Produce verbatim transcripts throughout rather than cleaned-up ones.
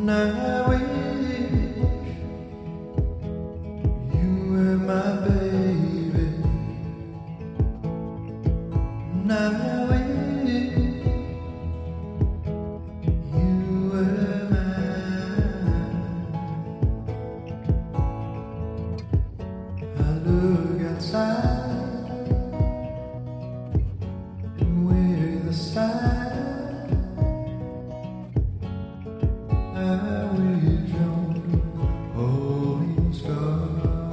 I wish you were my baby. And I wish you were mine. I look outside with the side. I wish on holding scar.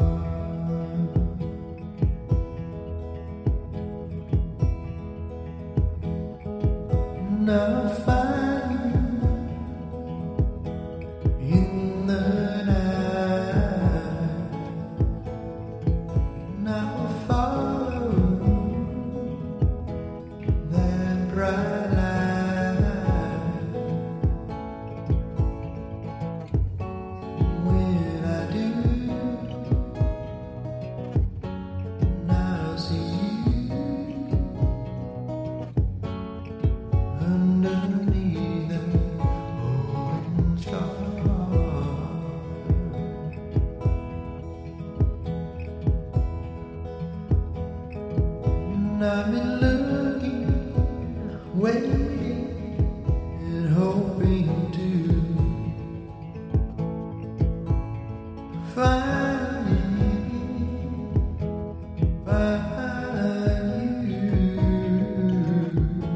Now I find you in the night. Now I follow that bright light. When I do, now I see you underneath that orange star. And I've been looking, waiting, and hoping to find find you,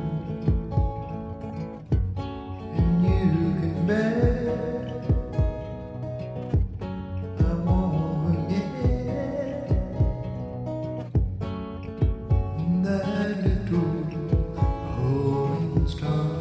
and you can bet I won't forget that little holding star.